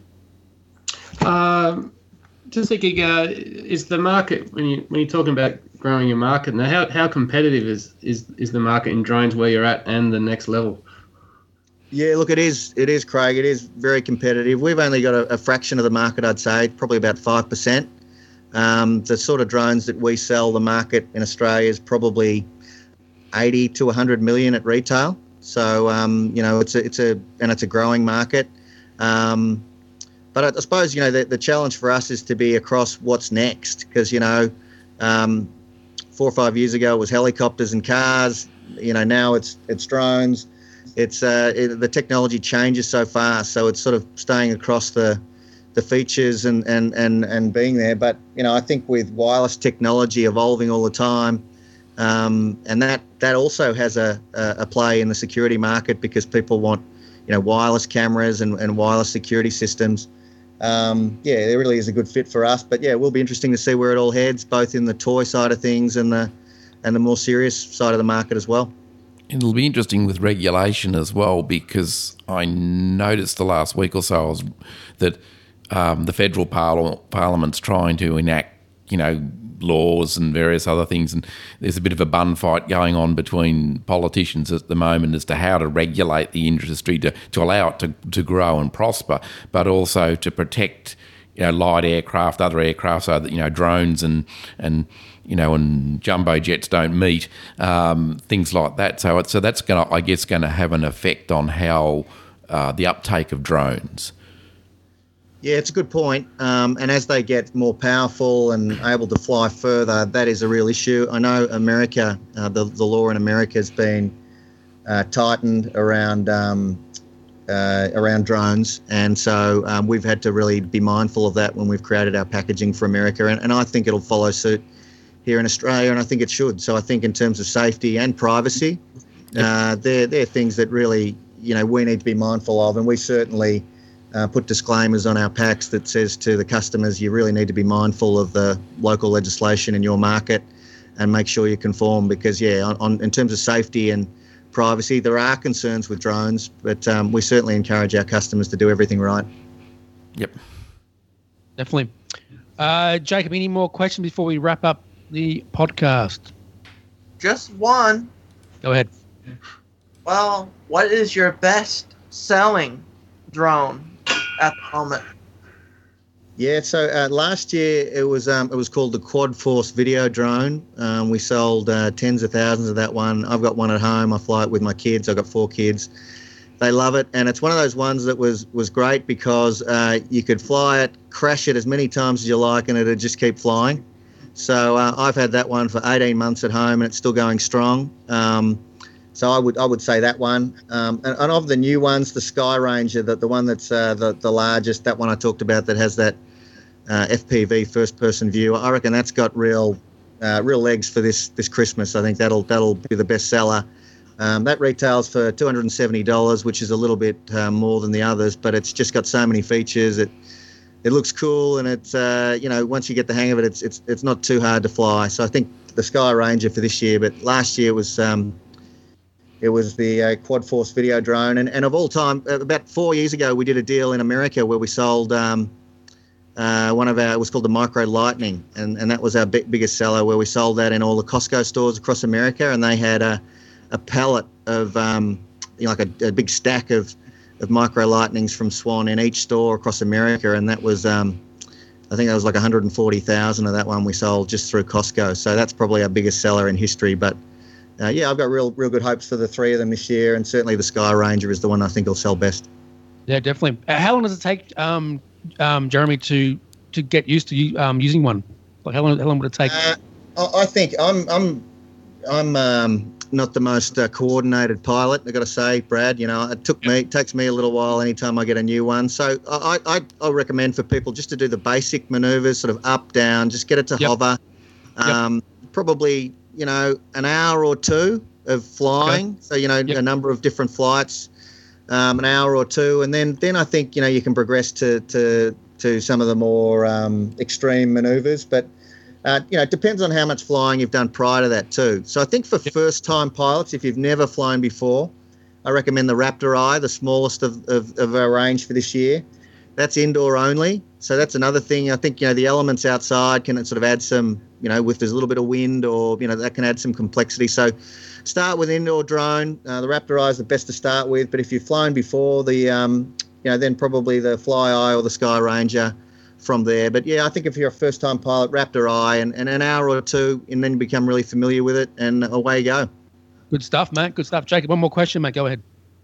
Um, just thinking, uh, is the market, when you when you're talking about growing your market now, how how competitive is is is the market in drones where you're at and the next level? Yeah, look, it is it is Craig. It is very competitive. We've only got a, a fraction of the market, I'd say, probably about five percent. Um, the sort of drones that we sell, the market in Australia is probably eighty to one hundred million at retail. So um, you know, it's a it's a and it's a growing market. Um, but I, I suppose you know the, the challenge for us is to be across what's next, because you know, um, four or five years ago it was helicopters and cars. You know, now it's it's drones. It's uh, it, the technology changes so fast, so it's sort of staying across the the features and, and, and, and being there. But, you know, I think with wireless technology evolving all the time, um, and that, that also has a, a play in the security market, because people want, you know, wireless cameras and, and wireless security systems. Um, yeah, it really is a good fit for us. But, yeah, it will be interesting to see where it all heads, both in the toy side of things and the and the more serious side of the market as well. It'll be interesting with regulation as well, because I noticed the last week or so was that um, the federal parliament, parliament's trying to enact, you know, laws and various other things, and there's a bit of a bun fight going on between politicians at the moment as to how to regulate the industry to, to allow it to, to grow and prosper, but also to protect, you know, light aircraft, other aircraft, so that, you know, drones and and you know, and jumbo jets don't meet, um, things like that. So it, so that's going to, I guess, going to have an effect on how uh, the uptake of drones. Yeah, it's a good point. Um, and as they get more powerful and able to fly further, that is a real issue. I know America, uh, the, the law in America has been uh, tightened around um, uh, around drones. And so um, we've had to really be mindful of that when we've created our packaging for America. And, and I think it'll follow suit here in Australia, and I think it should. So I think in terms of safety and privacy, uh, they're, they're things that really, you know, we need to be mindful of. And we certainly uh, put disclaimers on our packs that says to the customers, you really need to be mindful of the local legislation in your market and make sure you conform, because, yeah, on, on in terms of safety and privacy, there are concerns with drones, but um, we certainly encourage our customers to do everything right. Yep. Definitely. Uh, Jacob, any more questions before we wrap up the podcast? Just one. Go ahead. Well, what is your best selling drone at the moment? Yeah, so uh, last year it was um, it was called the Quad Force Video Drone. Um, we sold uh, tens of thousands of that one. I've got one at home. I fly it with my kids. I've got four kids. They love it, and it's one of those ones that was was great because uh, you could fly it, crash it as many times as you like, and it'd just keep flying. So uh, I've had that one for eighteen months at home, and it's still going strong. Um, so I would I would say that one. Um, and, and of the new ones, the Sky Ranger, the, the one that's uh, the, the largest, that one I talked about that has that uh, F P V first-person view, I reckon that's got real uh, real legs for this this Christmas. I think that'll that'll be the best seller. Um, that retails for two hundred seventy dollars, which is a little bit uh, more than the others, but it's just got so many features. It It looks cool, and it's uh, you know, once you get the hang of it, it's it's it's not too hard to fly. So I think the Sky Ranger for this year, but last year was um, it was the uh, Quad Force Video Drone, and, and of all time, about four years ago, we did a deal in America where we sold um, uh, one of our, it was called the Micro Lightning, and, and that was our b- biggest seller, where we sold that in all the Costco stores across America, and they had a a pallet of um, you know, like a, a big stack of of Micro Lightnings from Swan in each store across America, and that was um, I think that was like one hundred forty thousand of that one we sold just through Costco. So that's probably our biggest seller in history. But uh, yeah, I've got real real good hopes for the three of them this year, and certainly the Sky Ranger is the one I think will sell best. Yeah, definitely. Uh, how long does it take, um, um, Jeremy, to to get used to um, using one? Like how long how long would it take? Uh, I I think I'm I'm I'm um, not the most uh, coordinated pilot, I've got to say, Brad. You know, it took me, it takes me a little while anytime I get a new one. So I, I, I recommend for people just to do the basic maneuvers, sort of up, down, just get it to Yep. hover. Um, yep. Probably, you know, an hour or two of flying. Okay. So, you know, yep. a number of different flights, um, an hour or two. And then, then I think, you know, you can progress to, to, to some of the more um, extreme maneuvers. But Uh, you know, it depends on how much flying you've done prior to that too. So I think for yep. first-time pilots, if you've never flown before, I recommend the Raptor Eye, the smallest of, of, of our range for this year. That's indoor only. So that's another thing. I think, you know, the elements outside can sort of add some, you know, if there's a little bit of wind or, you know, that can add some complexity. So start with indoor drone. Uh, the Raptor Eye is the best to start with. But if you've flown before, the, um, you know, then probably the Fly Eye or the Sky Ranger from there. But yeah, I think if you're a first-time pilot, Raptor Eye, and, and an hour or two, and then you become really familiar with it, and away you go. Good stuff, Matt. Good stuff. Jacob, one more question, mate. Go ahead.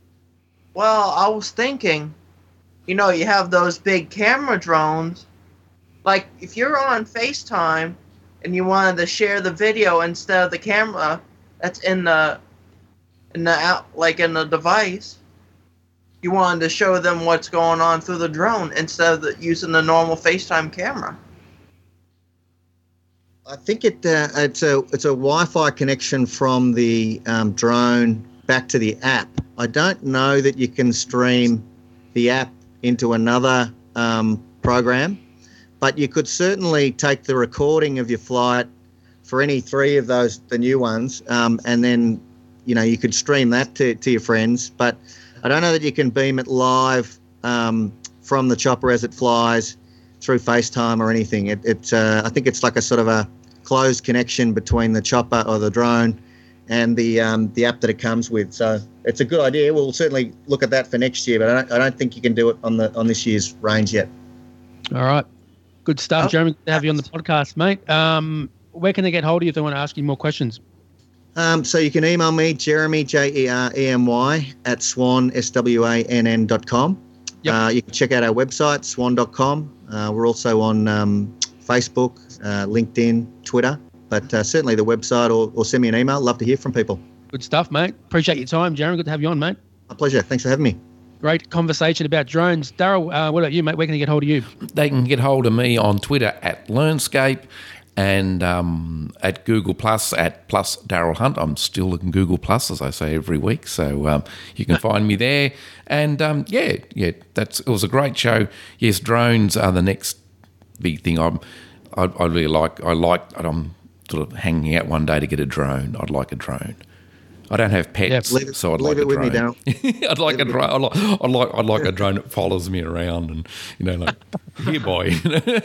Well, I was thinking, you know, you have those big camera drones. Like, if you're on FaceTime and you wanted to share the video instead of the camera that's in the, in the out, like in the device, you wanted to show them what's going on through the drone instead of the, using the normal FaceTime camera. I think it uh, it's a it's a Wi-Fi connection from the um, drone back to the app. I don't know that you can stream the app into another um, program, but you could certainly take the recording of your flight for any three of those, the new ones, um, and then you know, you could stream that to, to your friends, but I don't know that you can beam it live um, from the chopper as it flies through FaceTime or anything. It, it uh, I think it's like a sort of a closed connection between the chopper or the drone and the um, the app that it comes with. So it's a good idea. We'll certainly look at that for next year, but I don't, I don't think you can do it on the on this year's range yet. All right. Good stuff, Oh, Jeremy. Good to have you on the podcast, mate. Um, where can they get hold of you if they want to ask you more questions? Um, so you can email me, Jeremy, J E R E M Y, at swan, S W A N N dot com. Yep. Uh, you can check out our website, swan dot com. Uh, we're also on um, Facebook, uh, LinkedIn, Twitter, but uh, certainly the website or, or send me an email. Love to hear from people. Good stuff, mate. Appreciate your time, Jeremy. Good to have you on, mate. My pleasure. Thanks for having me. Great conversation about drones. Darryl, uh, what about you, mate? Where can they get hold of you? They can get hold of me on Twitter at Learnscape and um, at Google Plus at Plus Darryl Hunt. I'm still looking Google Plus, as I say every week, so um, you can find me there. And um, yeah, yeah, that's it was a great show. Yes, drones are the next big thing. I'm, I, I really like. I like. I'm sort of hanging out one day to get a drone. I'd like a drone. I don't have pets, Leave it- so I'd leave like it a with me, drone. Darryl. I'd like a drone. I'd like, I'd like, I'd like a drone that follows me around, and you know, like, here, boy.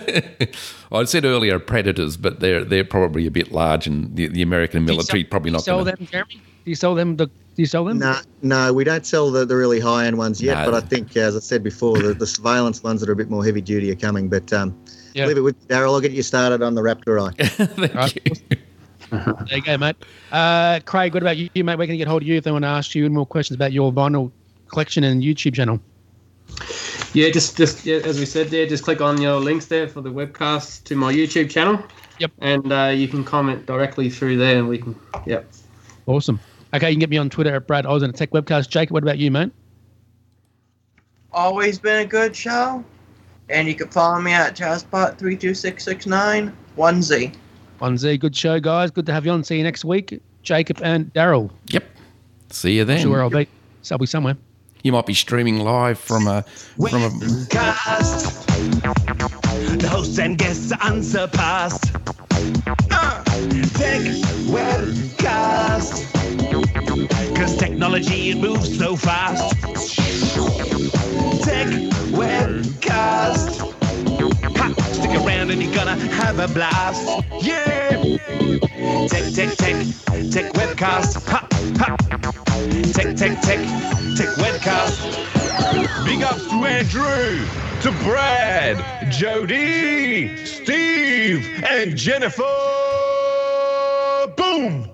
I said earlier predators, but they're they're probably a bit large, and the, the American Do you military sell- probably do you not sell going to. them, Jeremy? Do you sell them? The, do you sell them? No, no, we don't sell the, the really high-end ones yet, No. but I think, as I said before, the, the surveillance ones that are a bit more heavy-duty are coming. But um, Yeah. leave it with Darryl. I'll get you started on the Raptor Eye. Thank Right. you. There you go, mate. Uh, Craig, what about you, mate? Where can they get hold of you if they want to ask you more questions about your vinyl collection and YouTube channel? Yeah, just just yeah, as we said there, just click on your links there for the webcast to my YouTube channel. Yep. And uh, you can comment directly through there, and we can. Yep. Awesome. Okay, you can get me on Twitter at Brad Oz and Tech Webcast. Jacob, what about you, mate? Always been a good show. And you can follow me at Jazzbot three two six six nine one Z. one Z, good show, guys. Good to have you on. See you next week. Jacob and Darryl. Yep. See you then. Not sure where I'll be. So I'll be somewhere. You might be streaming live from a from a. Cast. The hosts and guests are unsurpassed. Uh, Tech Webcast. Cause technology, it moves so fast. Tech Webcast. Ha, stick around and you're gonna have a blast. Yeah! Tech, tech, tech, tech webcast. Ha, ha. Tech, tech, tech, tech webcast. Big ups to Andrew, to Brad, Jody, Steve, and Jennifer. Boom!